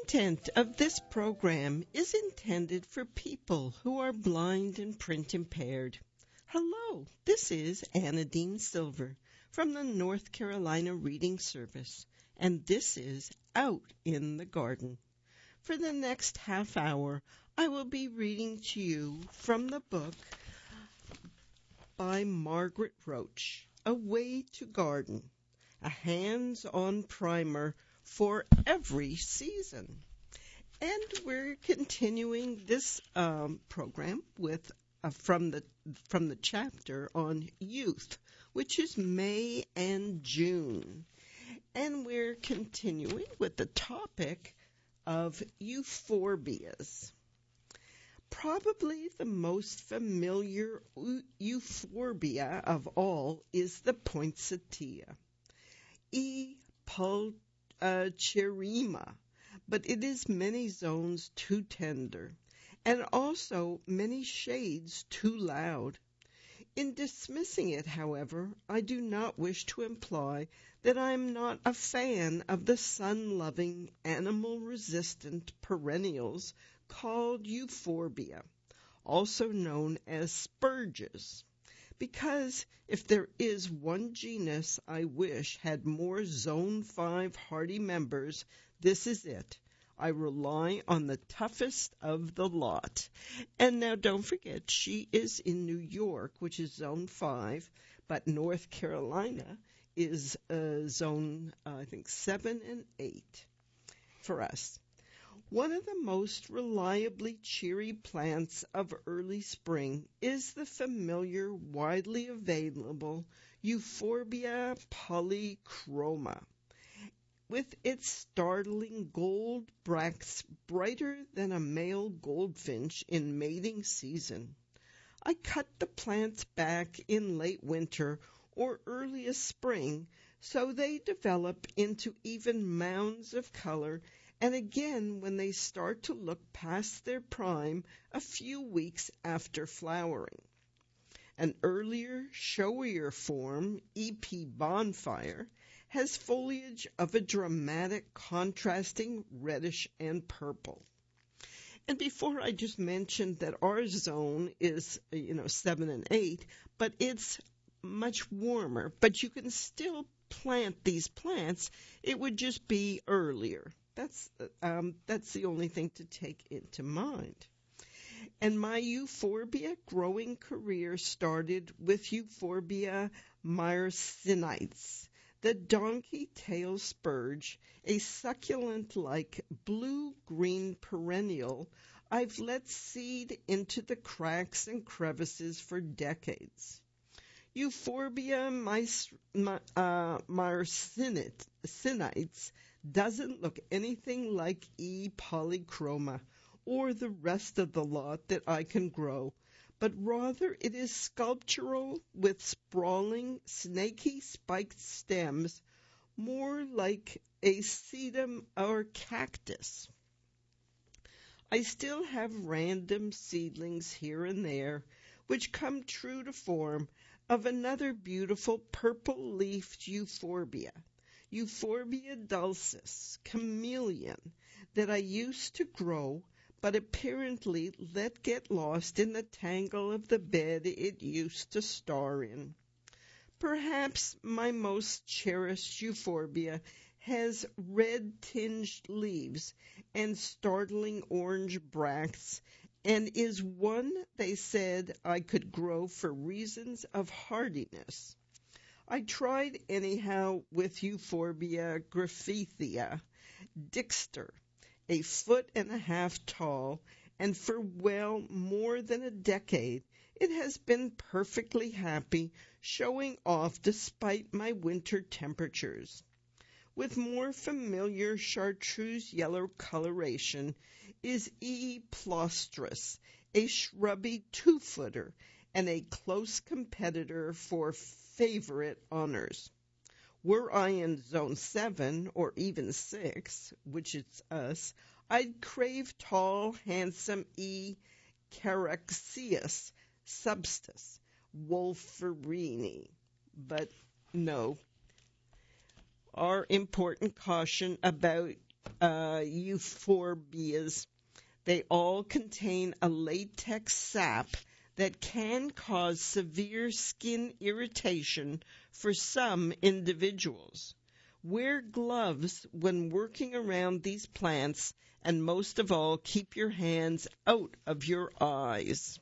content of this program is intended for people who are blind and print impaired. Hello, this is Anna Dean Silver from the North Carolina Reading Service, and this is Out in the Garden. For the next half hour, I will be reading to you from the book by Margaret Roach, A Way to Garden, a hands-on primer for every season. And we're continuing this program with from the chapter on youth, which is May and June. And we're continuing with the topic of euphorbias. Probably the most familiar euphorbia of all is the poinsettia, E. pulcherrima, but it is many zones too tender, and also many shades too loud. In dismissing it, however, I do not wish to imply that I am not a fan of the sun-loving, animal-resistant perennials called euphorbia, also known as spurges, because if there is one genus I wish had more Zone 5 hardy members, this is it. I rely on the toughest of the lot. And now don't forget, she is in New York, which is Zone 5, but North Carolina is Zone, I think, 7 and 8 for us. One of the most reliably cheery plants of early spring is the familiar, widely available Euphorbia polychroma, with its startling gold bracts brighter than a male goldfinch in mating season. I cut the plants back in late winter or earliest spring so they develop into even mounds of color, and again when they start to look past their prime a few weeks after flowering. An earlier, showier form, E.P. bonfire, has foliage of a dramatic contrasting reddish and purple. And before I just mentioned that our zone is, 7 and 8, but it's much warmer. But you can still plant these plants. It would just be earlier. That's the only thing to take into mind. And my euphorbia growing career started with Euphorbia myrsinites, the donkey-tail spurge, a succulent-like blue-green perennial I've let seed into the cracks and crevices for decades. Euphorbia myrsinites doesn't look anything like E. polychroma or the rest of the lot that I can grow, but rather it is sculptural with sprawling, snaky spiked stems, more like a sedum or cactus. I still have random seedlings here and there, which come true to form, of another beautiful purple-leafed euphorbia, Euphorbia dulcis, chameleon, that I used to grow, but apparently let get lost in the tangle of the bed it used to star in. Perhaps my most cherished euphorbia has red-tinged leaves and startling orange bracts, and is one they said I could grow for reasons of hardiness. I tried anyhow with Euphorbia graphithea, Dixter, a 1.5 feet tall, and for well more than a decade it has been perfectly happy, showing off despite my winter temperatures. With more familiar chartreuse yellow coloration is E. plaustris, a shrubby 2-footer and a close competitor for favorite honors. Were I in Zone 7 or even 6, which is us, I'd crave tall, handsome E. caraxeus substus, Wolferini. But no. Our important caution about euphorbias. They all contain a latex sap that can cause severe skin irritation for some individuals. Wear gloves when working around these plants, and most of all, keep your hands out of your eyes.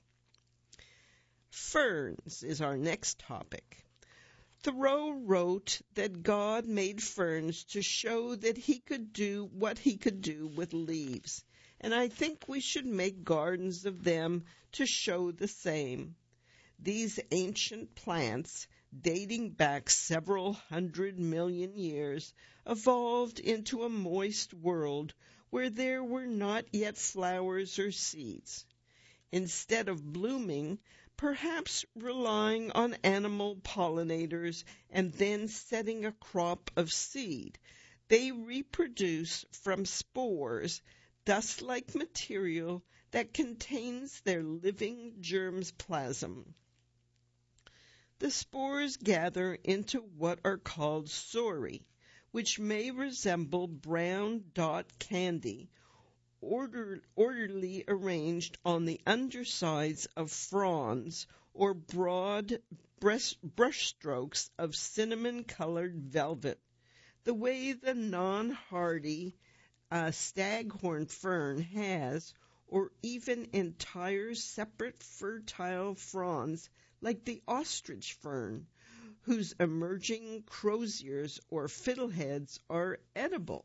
Ferns is our next topic. Thoreau wrote that God made ferns to show that he could do what he could do with leaves, and I think we should make gardens of them to show the same. These ancient plants, dating back several 100 million years, evolved into a moist world where there were not yet flowers or seeds. Instead of blooming, perhaps relying on animal pollinators and then setting a crop of seed, they reproduce from spores, dust-like material that contains their living germ's plasm. The spores gather into what are called sori, which may resemble brown dot candy, orderly arranged on the undersides of fronds or broad brushstrokes of cinnamon-colored velvet, the way the non-hardy staghorn fern has, or even entire separate fertile fronds like the ostrich fern, whose emerging croziers or fiddleheads are edible.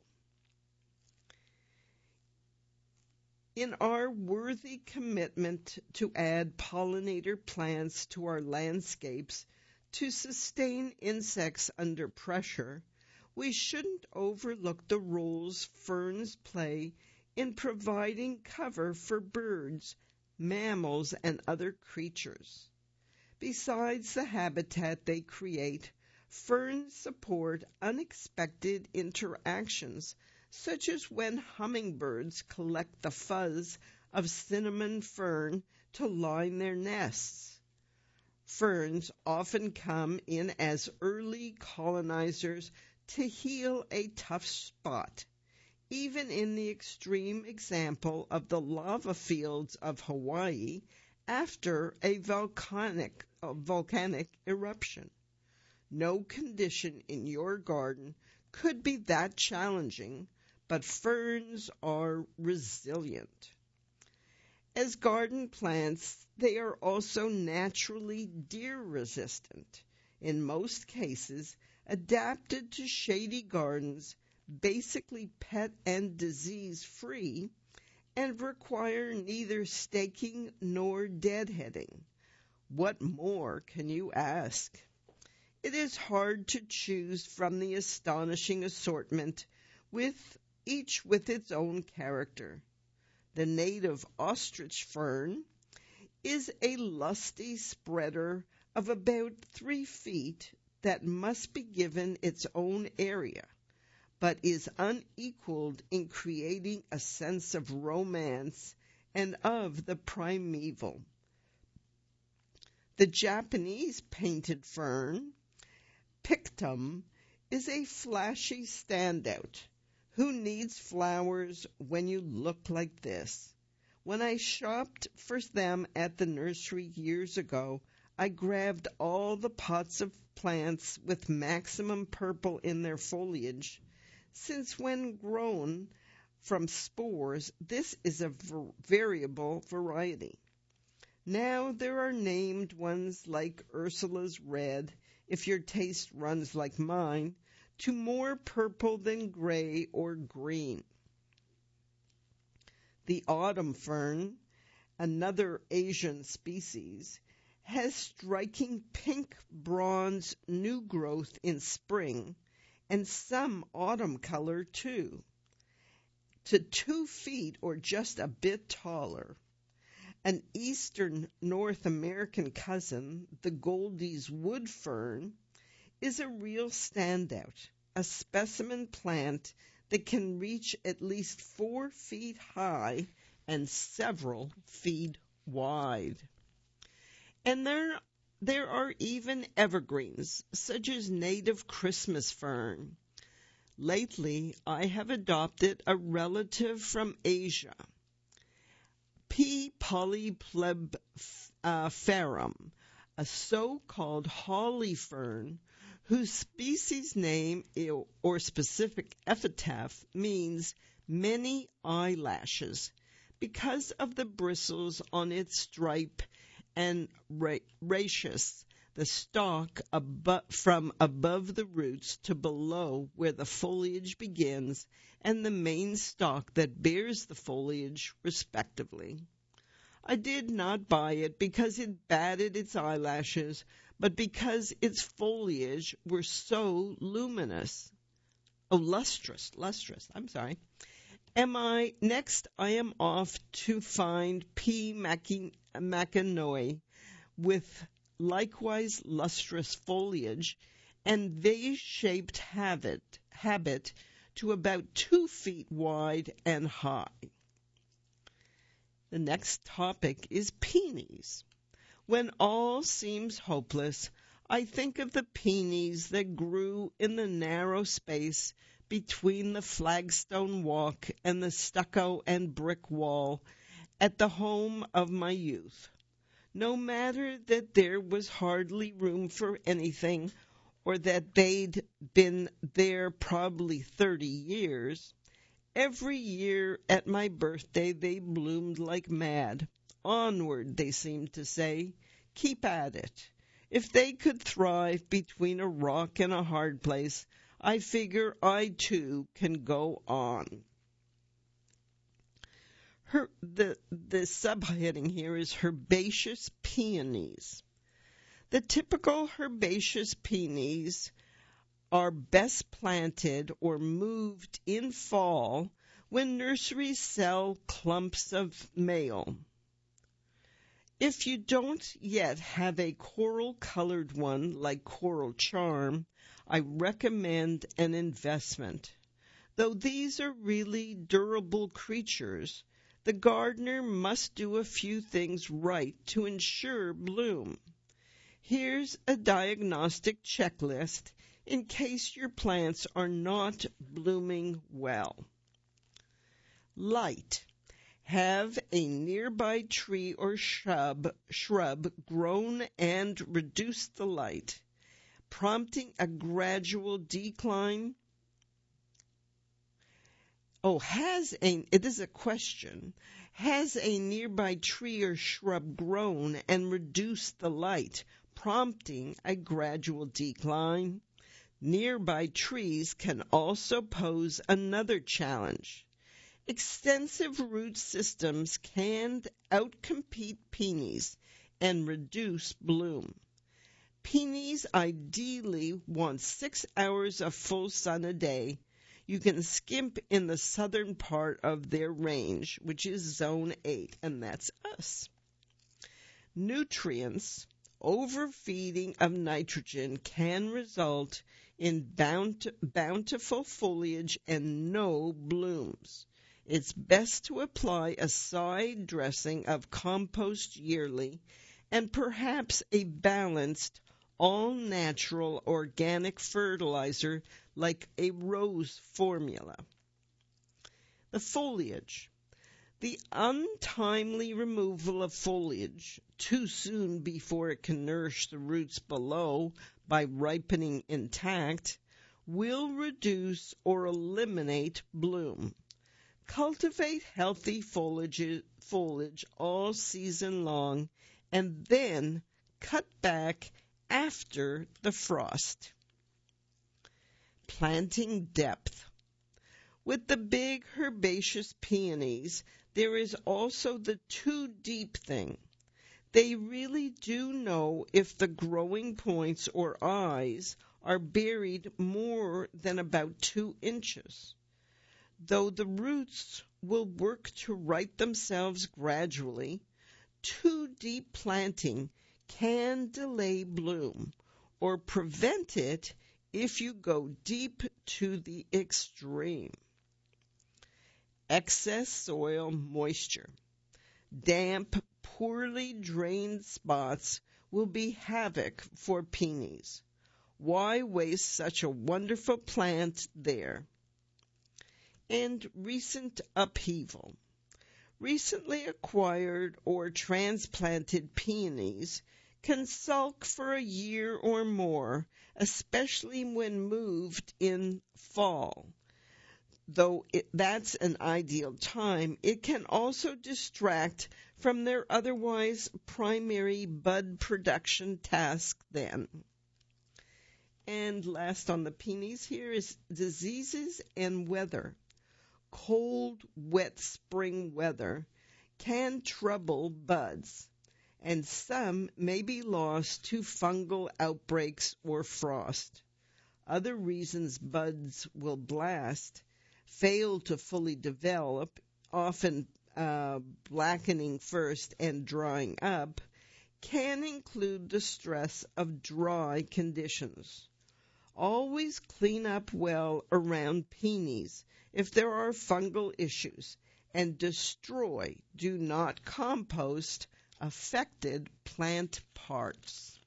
In our worthy commitment to add pollinator plants to our landscapes to sustain insects under pressure, we shouldn't overlook the roles ferns play in providing cover for birds, mammals, and other creatures. Besides the habitat they create, ferns support unexpected interactions, such as when hummingbirds collect the fuzz of cinnamon fern to line their nests. Ferns often come in as early colonizers to heal a tough spot, even in the extreme example of the lava fields of Hawaii after a volcanic eruption. No condition in your garden could be that challenging, but ferns are resilient. As garden plants, they are also naturally deer-resistant, in most cases adapted to shady gardens, basically pet and disease-free, and require neither staking nor deadheading. What more can you ask? It is hard to choose from the astonishing assortment, each with its own character. The native ostrich fern is a lusty spreader of about 3 feet that must be given its own area, but is unequaled in creating a sense of romance and of the primeval. The Japanese painted fern, Pictum, is a flashy standout. Who needs flowers when you look like this? When I shopped for them at the nursery years ago, I grabbed all the pots of plants with maximum purple in their foliage, since when grown from spores, this is a variable variety. Now there are named ones like Ursula's Red, if your taste runs like mine, to more purple than gray or green. The autumn fern, another Asian species, has striking pink-bronze new growth in spring and some autumn color too. To 2 feet or just a bit taller. An eastern North American cousin, the Goldie's wood fern, is a real standout, a specimen plant that can reach at least 4 feet high and several feet wide. And there are even evergreens, such as native Christmas fern, Lately, I have adopted a relative from Asia, P. polyplebopharum, a so-called holly fern whose species name or specific epithet means many eyelashes because of the bristles on its stripe and rachis, the stalk from above the roots to below where the foliage begins, and the main stalk that bears the foliage, respectively. I did not buy it because it batted its eyelashes, but because its foliage were so lustrous. I'm sorry. Next, I am off to find P. maconoi with likewise lustrous foliage and vase-shaped habit to about 2 feet wide and high. The next topic is peonies. When all seems hopeless, I think of the peonies that grew in the narrow space between the flagstone walk and the stucco and brick wall at the home of my youth. No matter that there was hardly room for anything, or that they'd been there probably 30 years, every year at my birthday they bloomed like mad. Onward, they seemed to say. Keep at it. If they could thrive between a rock and a hard place, I figure I too can go on. The subheading here is herbaceous peonies. The typical herbaceous peonies are best planted or moved in fall when nurseries sell clumps of male. If you don't yet have a coral-colored one like Coral Charm, I recommend an investment. Though these are really durable creatures, the gardener must do a few things right to ensure bloom. Here's a diagnostic checklist in case your plants are not blooming well. Light. Have a nearby tree or shrub grown and reduce the light, prompting a gradual decline. It is a question. Has a nearby tree or shrub grown and reduced the light, prompting a gradual decline? Nearby trees can also pose another challenge. Extensive root systems can outcompete peonies and reduce bloom. Peonies ideally want 6 hours of full sun a day. You can skimp in the southern part of their range, which is zone 8, and that's us. Nutrients. Overfeeding of nitrogen can result in bountiful foliage and no blooms. It's best to apply a side dressing of compost yearly and perhaps a balanced, all-natural organic fertilizer like a rose formula. The foliage. The untimely removal of foliage too soon before it can nourish the roots below by ripening intact will reduce or eliminate bloom. Cultivate healthy foliage all season long and then cut back after the frost. Planting depth. With the big herbaceous peonies, there is also the too deep thing. They really do know if the growing points or eyes are buried more than about 2 inches. Though the roots will work to right themselves gradually, too deep planting can delay bloom or prevent it if you go deep to the extreme. Excess soil moisture. Damp, poorly drained spots will be havoc for peonies. Why waste such a wonderful plant there? And recent upheaval. Recently acquired or transplanted peonies can sulk for a year or more, especially when moved in fall. Though that's an ideal time, it can also distract from their otherwise primary bud production task then. And last on the peonies here is diseases and weather. Cold, wet spring weather can trouble buds, and some may be lost to fungal outbreaks or frost. Other reasons buds will blast, fail to fully develop, often blackening first and drying up, can include the stress of dry conditions. Always clean up well around peonies if there are fungal issues, and destroy, do not compost, affected plant parts.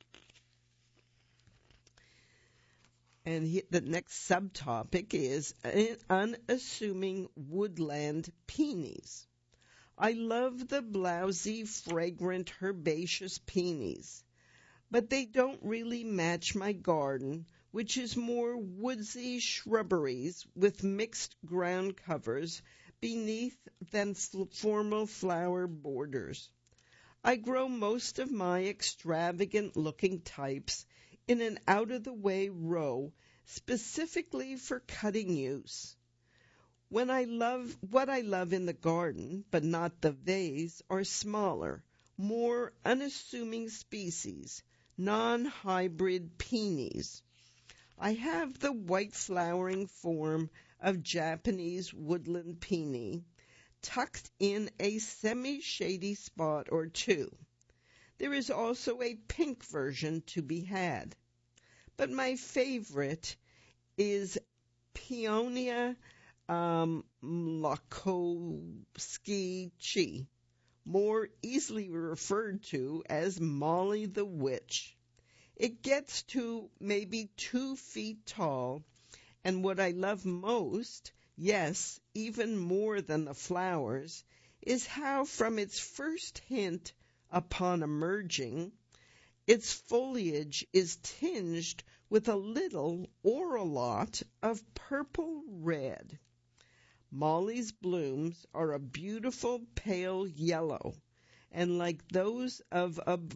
And the next subtopic is unassuming woodland peonies. I love the blousy, fragrant, herbaceous peonies, but they don't really match my garden, which is more woodsy shrubberies with mixed ground covers beneath than formal flower borders. I grow most of my extravagant-looking types in an out-of-the-way row specifically for cutting use. What I love in the garden, but not the vase, are smaller, more unassuming species, non-hybrid peonies. I have the white flowering form of Japanese woodland peony tucked in a semi-shady spot or two. There is also a pink version to be had, but my favorite is Peonia Mlakowski, more easily referred to as Molly the Witch. It gets to maybe 2 feet tall, and what I love most, yes, even more than the flowers, is how from its first hint upon emerging, its foliage is tinged with a little or a lot of purple red. Molly's blooms are a beautiful pale yellow, and like those of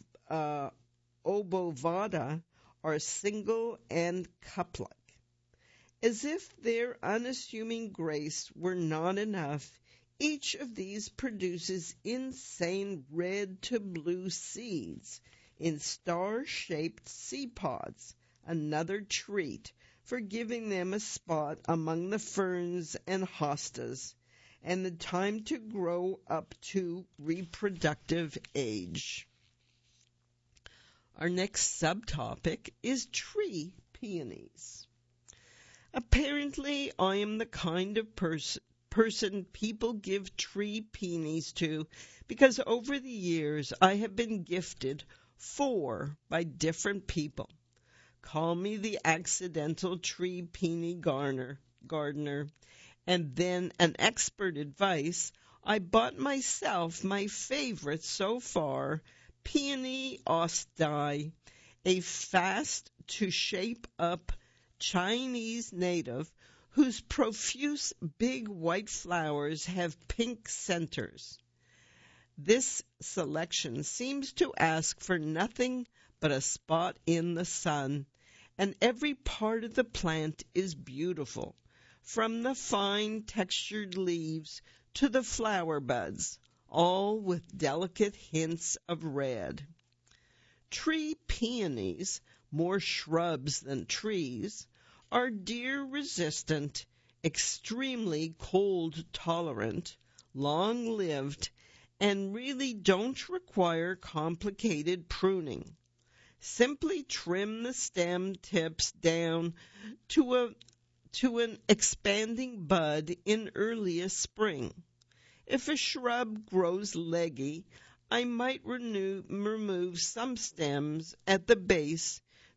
Obovada, are single and cup-like. As if their unassuming grace were not enough, each of these produces insane red to blue seeds in star-shaped seed pods, another treat for giving them a spot among the ferns and hostas, and the time to grow up to reproductive age. Our next subtopic is tree peonies. Apparently, I am the kind of person people give tree peonies to because over the years I have been gifted 4 by different people. Call me the accidental tree peony gardener, and then an expert advice, I bought myself my favorite so far, Peony Ostai, a fast-to-shape-up Chinese native whose profuse big white flowers have pink centers. This selection seems to ask for nothing but a spot in the sun, and every part of the plant is beautiful, from the fine textured leaves to the flower buds, all with delicate hints of red. Tree peonies, more shrubs than trees, are deer-resistant, extremely cold-tolerant, long-lived, and really don't require complicated pruning. Simply trim the stem tips down to an expanding bud in earliest spring. If a shrub grows leggy, I might remove some stems at the base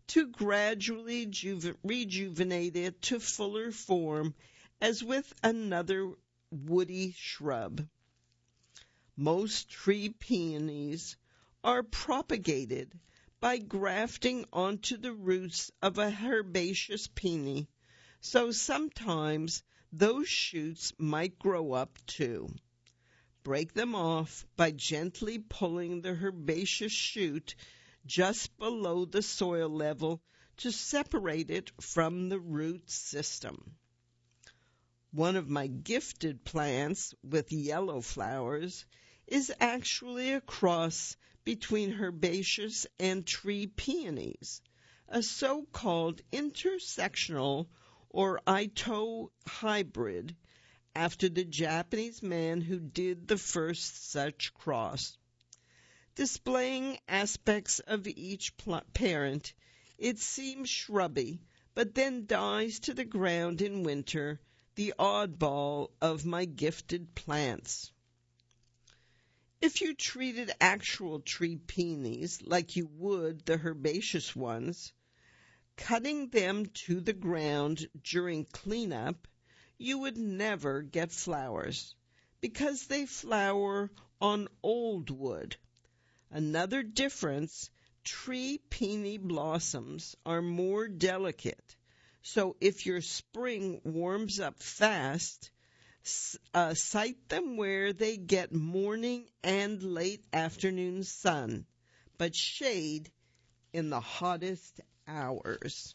to gradually rejuvenate it to fuller form as with another woody shrub. Most tree peonies are propagated by grafting onto the roots of a herbaceous peony, so sometimes those shoots might grow up too. Break them off by gently pulling the herbaceous shoot just below the soil level to separate it from the root system. One of my gifted plants with yellow flowers is actually a cross between herbaceous and tree peonies, a so-called intersectional or Ito hybrid, after the Japanese man who did the first such cross. Displaying aspects of each parent, it seems shrubby, but then dies to the ground in winter, the oddball of my gifted plants. If you treated actual tree peonies like you would the herbaceous ones, cutting them to the ground during cleanup, you would never get flowers, because they flower on old wood. Another difference, tree peony blossoms are more delicate, so if your spring warms up fast, site them where they get morning and late afternoon sun, but shade in the hottest hours.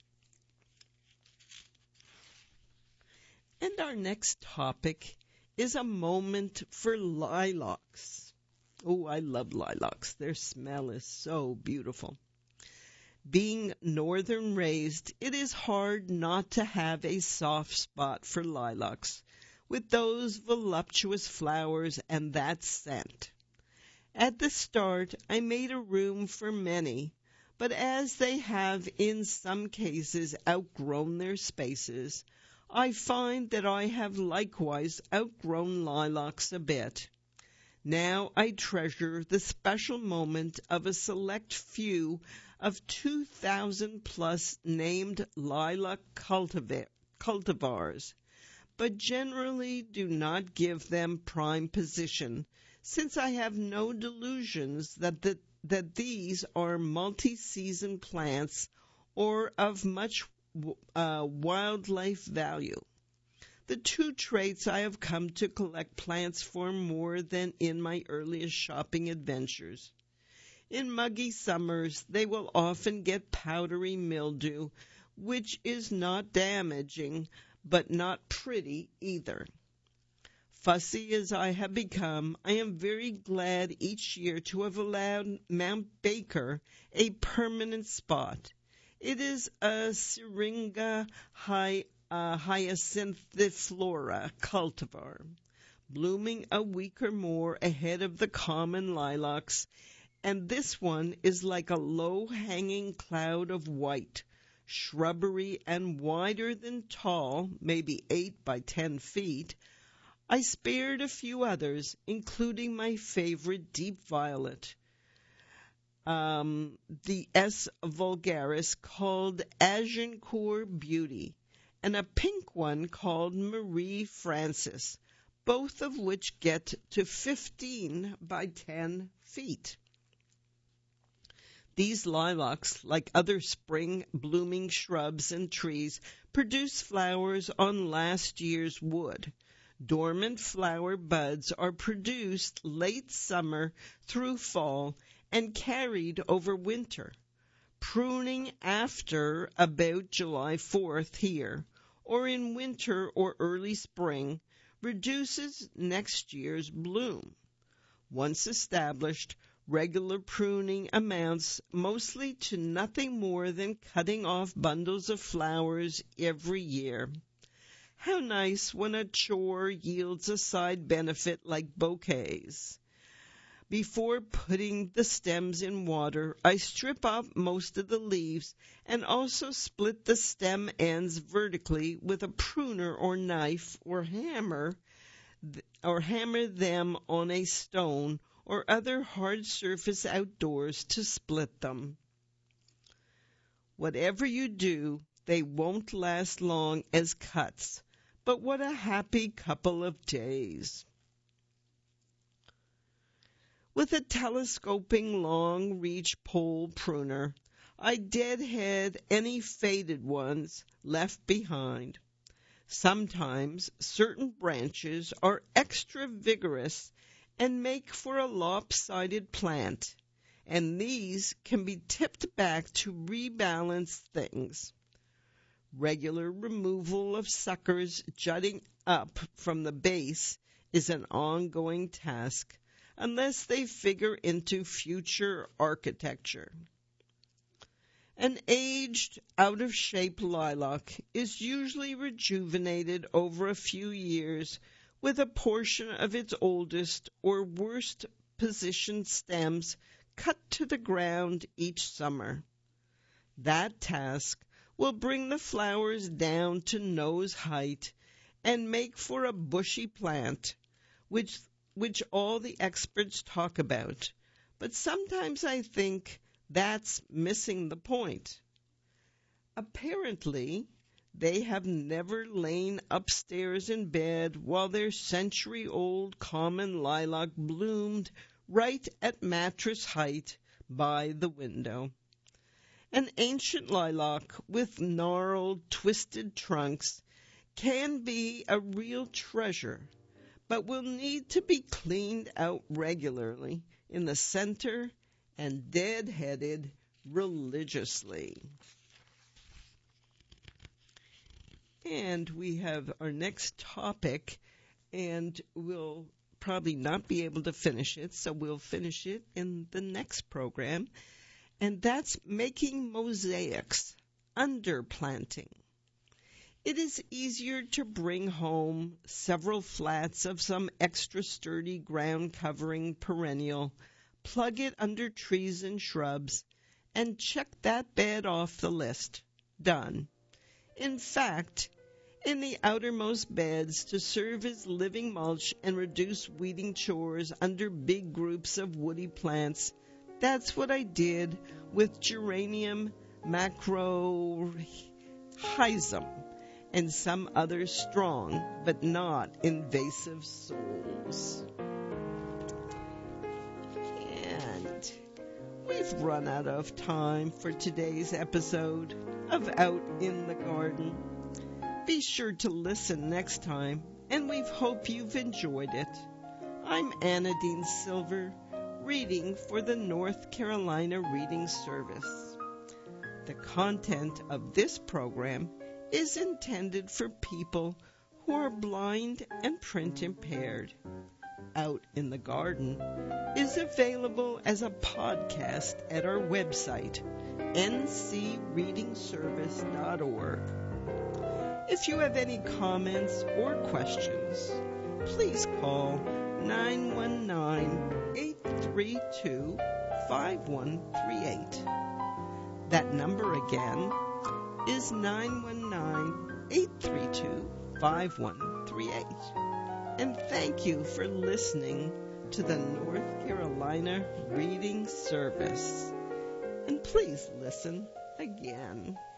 And our next topic is a moment for lilacs. Oh, I love lilacs. Their smell is so beautiful. Being northern raised, it is hard not to have a soft spot for lilacs, with those voluptuous flowers and that scent. At the start, I made a room for many, but as they have in some cases outgrown their spaces, I find that I have likewise outgrown lilacs a bit. Now I treasure the special moment of a select few of 2,000 plus named lilac cultivars, but generally do not give them prime position, since I have no delusions that these are multi-season plants or of much wildlife value. The two traits I have come to collect plants for more than in my earliest shopping adventures. In muggy summers, they will often get powdery mildew, which is not damaging, but not pretty either. Fussy as I have become, I am very glad each year to have allowed Mount Baker a permanent spot. It is a Syringa hyacinthiflora cultivar, blooming a week or more ahead of the common lilacs, and this one is like a low-hanging cloud of white, shrubbery and wider than tall, maybe 8 by 10 feet. I spared a few others, including my favorite deep violet, the S. vulgaris called Agincourt Beauty, and a pink one called Marie Frances, both of which get to 15 by 10 feet. These lilacs, like other spring blooming shrubs and trees, produce flowers on last year's wood. Dormant flower buds are produced late summer through fall and carried over winter. Pruning after about July 4th here, or in winter or early spring, reduces next year's bloom. Once established, regular pruning amounts mostly to nothing more than cutting off bundles of flowers every year. How nice when a chore yields a side benefit like bouquets. Before putting the stems in water, I strip off most of the leaves and also split the stem ends vertically with a pruner or knife, or hammer them on a stone or other hard surface outdoors to split them. Whatever you do, they won't last long as cuts, but what a happy couple of days. With a telescoping long-reach pole pruner, I deadhead any faded ones left behind. Sometimes certain branches are extra vigorous and make for a lopsided plant, and these can be tipped back to rebalance things. Regular removal of suckers jutting up from the base is an ongoing task, unless they figure into future architecture. An aged, out-of-shape lilac is usually rejuvenated over a few years with a portion of its oldest or worst positioned stems cut to the ground each summer. That task will bring the flowers down to nose height and make for a bushy plant, which all the experts talk about. But sometimes I think that's missing the point. Apparently, they have never lain upstairs in bed while their century-old common lilac bloomed right at mattress height by the window. An ancient lilac with gnarled, twisted trunks can be a real treasure, but will need to be cleaned out regularly in the center and deadheaded religiously. And we have our next topic, and we'll probably not be able to finish it, so we'll finish it in the next program, and that's making mosaics, underplanting. It is easier to bring home several flats of some extra sturdy ground-covering perennial, plug it under trees and shrubs, and check that bed off the list. Done. In fact, in the outermost beds to serve as living mulch and reduce weeding chores under big groups of woody plants, that's what I did with geranium macrorhizum and some other strong but not invasive souls. And we've run out of time for today's episode of Out in the Garden. Be sure to listen next time, and we hope you've enjoyed it. I'm Anna Dean Silver, reading for the North Carolina Reading Service. The content of this program is intended for people who are blind and print impaired. Out in the Garden is available as a podcast at our website, ncreadingservice.org. If you have any comments or questions, please call 919-832-5138. That number again is 919-832-5138. And thank you for listening to the North Carolina Reading Service. And please listen again.